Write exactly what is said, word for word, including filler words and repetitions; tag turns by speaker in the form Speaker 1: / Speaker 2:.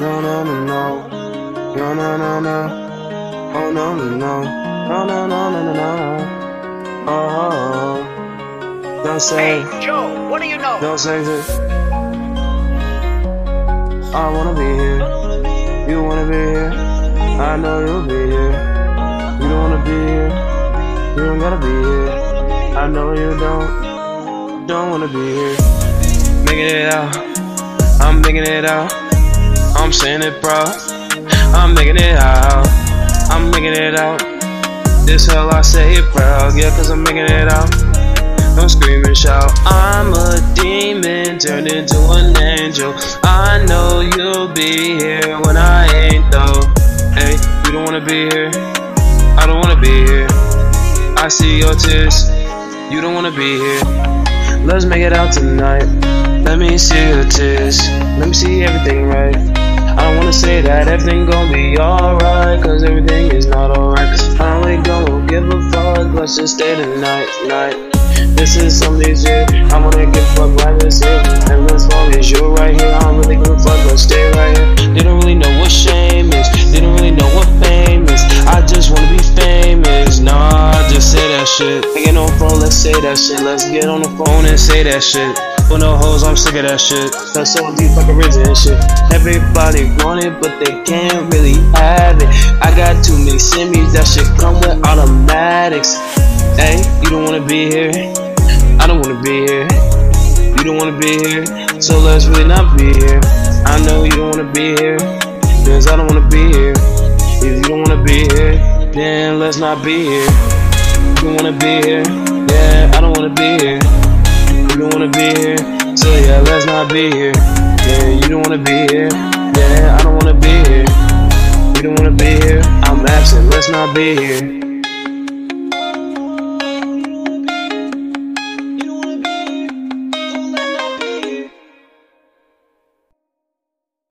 Speaker 1: No, no, no, no. No, no, no, no. Oh, no, no, no. No, no, no, no, no, no. Oh, don't say.
Speaker 2: Hey, Joe, what do you know?
Speaker 1: Don't say this. I wanna be here. You wanna be here. I know you'll be here. You don't wanna be here. You don't gotta be here. I know you don't. Don't wanna be here. Making it out. I'm making it out. I'm saying it proud. I'm making it out. I'm making it out. This hell I say it proud. Yeah, cause I'm making it out. Don't scream and shout. I'm a demon turned into an angel. I know you'll be here when I ain't though. Hey, you don't wanna be here. I don't wanna be here. I see your tears. You don't wanna be here. Let's make it out tonight. Let me see your tears. Let me see everything right. I don't wanna say that everything gon' be alright, cause everything is not alright. I don't really don't give a fuck. Let's just stay tonight, night. This is something shit. I wanna give a fuck right this here. And as long as you're right here, I don't really give a fuck. Let's stay right here. They don't really know what shame is. They don't really know what fame is. I just wanna be famous. Nah, just say that shit. I get on the phone, let's say that shit. Let's get on the phone and say that shit. For no hoes, I'm sick of that shit. That's so deep like a risen and shit. Everybody want it, but they can't really have it. I got too many semis, that shit come with automatics. Hey, you don't wanna be here. I don't wanna be here. You don't wanna be here. So let's really not be here. I know you don't wanna be here. Cause I don't wanna be here. If you don't wanna be here, then let's not be here. You don't wanna be here. Yeah, I don't wanna be here. You don't wanna be here. So yeah, let's not be here. Yeah, you don't wanna be here. Yeah, I don't wanna be here. You don't wanna be here. I'm absent, let's not be here.